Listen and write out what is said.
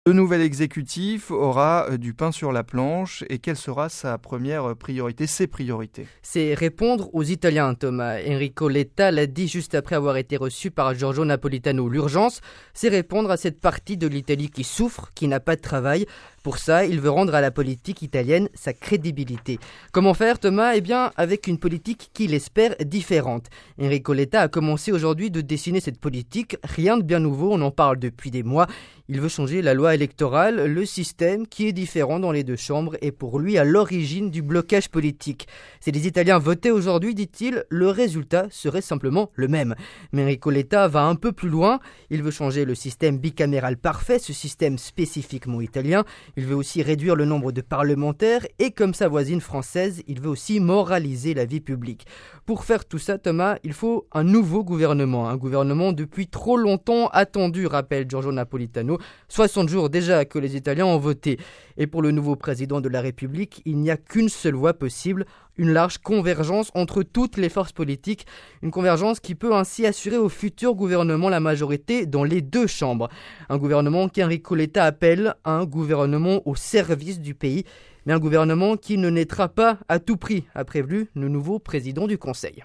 Le nouvel exécutif aura du pain sur la planche et quelle sera sa première priorité, ses priorités? C'est répondre aux Italiens, Thomas. Enrico Letta l'a dit juste après avoir été reçu par Giorgio Napolitano. L'urgence, c'est répondre à cette partie de l'Italie qui souffre, qui n'a pas de travail. Pour ça, il veut rendre à la politique italienne sa crédibilité. Comment faire, Thomas? Eh bien, avec une politique qu'il espère différente. Enrico Letta a commencé aujourd'hui de dessiner cette politique. Rien de bien nouveau, on en parle depuis des mois. Il veut changer la loi électorale, le système qui est différent dans les deux chambres est pour lui à l'origine du blocage politique. Si les Italiens votaient aujourd'hui, dit-il, le résultat serait simplement le même. Mais Enrico Letta va un peu plus loin. Il veut changer le système bicaméral parfait, ce système spécifiquement italien. Il veut aussi réduire le nombre de parlementaires et comme sa voisine française, il veut aussi moraliser la vie publique. Pour faire tout ça, Thomas, il faut un nouveau gouvernement. Un gouvernement depuis trop longtemps attendu, rappelle Giorgio Napolitano. 60 jours déjà que les Italiens ont voté. Et pour le nouveau président de la République, il n'y a qu'une seule voie possible, une large convergence entre toutes les forces politiques. Une convergence qui peut ainsi assurer au futur gouvernement la majorité dans les deux chambres. Un gouvernement qu'Enrico Letta appelle un gouvernement au service du pays, mais un gouvernement qui ne naîtra pas à tout prix, a prévenu le nouveau président du Conseil.